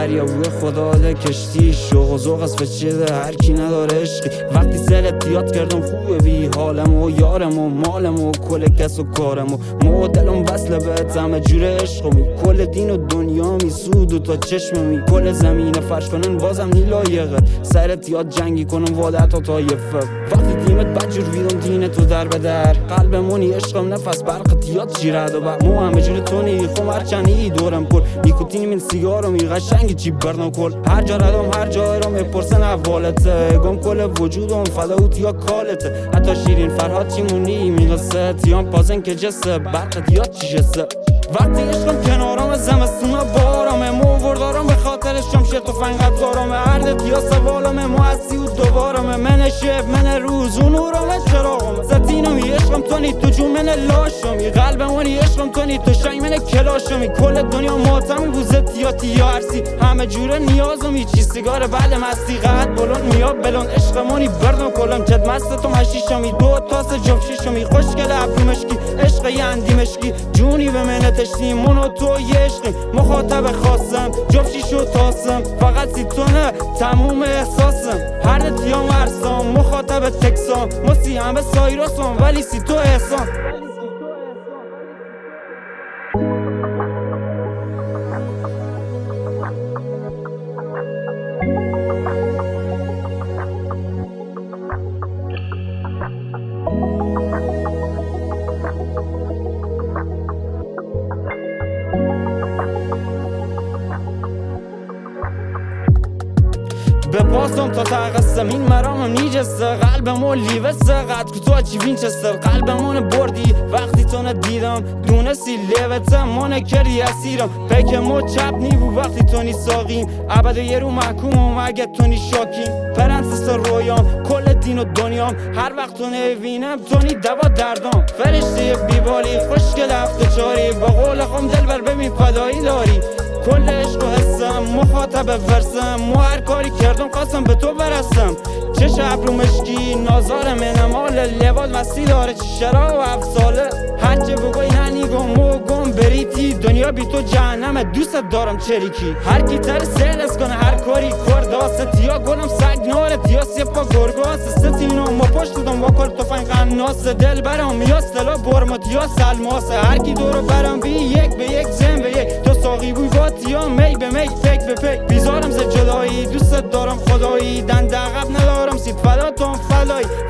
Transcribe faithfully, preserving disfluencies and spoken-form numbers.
دریا بوی خدا ده کشتی شوق و ذوق از فچیده هر کی نداره عشقی وقتی سرت یاد کردم خوبه بی حالم و یارم و مالم و کل کس و کارم و مدلم وصله به همه جور عشقمی کل دین و دنیا می سود و تا چشممی کل زمین فرش کنن بازم نی لایقه سرت یاد جنگی کنم وادت تا طایفه وقتی دیمت بجور ویدم دین تو در به در قلبمونی عشقم نفس برقت یاد جیرد و بر مو همه جور تونی خم هرچنی دورم کل نیکوتینی من سیگارم ای قشنگی چی بردم کل هر جا ردم هر جا رو میپرسن احوالته گم کل وجودم فداوت یا کالته حتی شیرین فرهاد چی مونی میقصه تیام پازن که جسه برقت یاد چی جسه وقتی عشقم کنارم زمستونا بارمه مووردارم به خاطرش شمشه تو فنقت دارمه عردت یا سوالمه موسی و دوبارمه من شب من روز و نورمه چراغمه زتینمی عشقم تونی تو جو من لاشمی قلبمونی عشقم تونی تو شنگ من کلاشمی کل دنیا ماتمی بوزت یا تیا عرسی همه جوره نیازمی چی سیگار بعد مستی قد بلون میاب بلون عشقمونی بردم کلم چد مستتم هشیشمی دو تاس جفشیشمی خوشگل ابرو مشکی عشق یندی مشکی جونی به من تشتی من و تو یه عشقیم مخاطب خواستم جفشیش و تاسم فقط سی تونه تموم احساسم هر تیام ارسام مخاطب تکسام مسی همه سایراسم ولی سی تو احسان بپاسم تا تقسم این مرامم نیجسته قلبمو لیوسته قد کتو چی وینچستر قلبمون بردی وقتی تو ندیدم دونستی لیوتم مانه کری اسیرم پیکمو چپ نیبو وقتی تو نی ساقیم عبد یه رو محکومم اگه تو نی شاکیم پرنسس رویام کل دین و دنیام هر وقت تو نبینم تو نی دوا دردام فرشته بیبالی خوشگل هفته چاری با قول خم دل بر ببین فدایی داری کل عشق و حسم مخاطب ورسم مو هر کاری کردم خواستم به تو برسم چه ابرو مشکی نازار منم حال لباد مستی داره چه شراب و افساله هرچه بگوی ننیگم مو گم بریتی دنیا بی تو جهنم دوست دارم چریکی هر کی تر سیلس کنه هر کاری کرداست یا گلم سگ نارت یا سپا گرگاس ستینو ما پشت دادم با کل توفنگ قناس دل برام یا سلا برمت یا سلماسه هر کی دورو برام بی یک به یک زن به یک تو ساقی بوی بات یا می به می پک به پک بیزارم ز جدایی دوست دارم خدایی دند عقب ندارم سید فدا تو فدایی